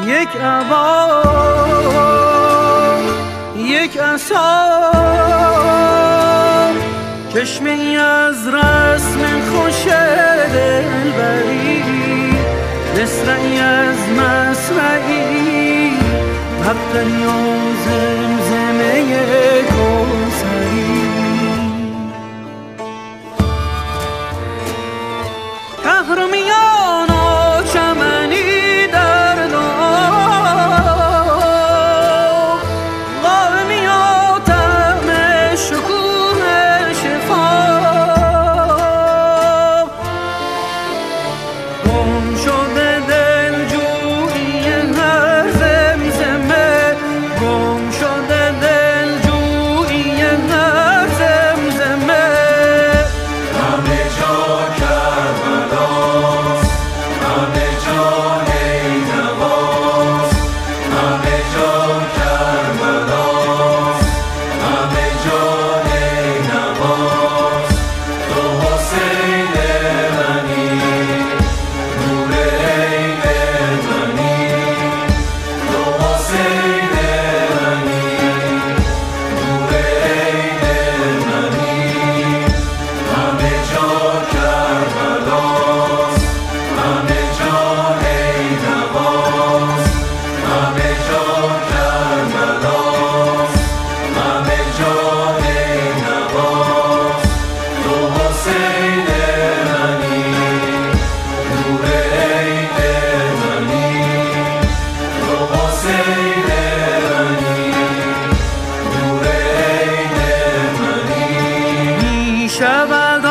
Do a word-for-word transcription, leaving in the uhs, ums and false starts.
یک عبا یک عصا چشمه از رسم خوش دلبری مصرعی از مصرعی حقی و زمزمه کوثری تهرمیان و چمنی در داغ قائمی و طعم شکوه شفا گم شده دلجویی هر زمزمه گم شده دلجویی هر زمزمه همه جا شود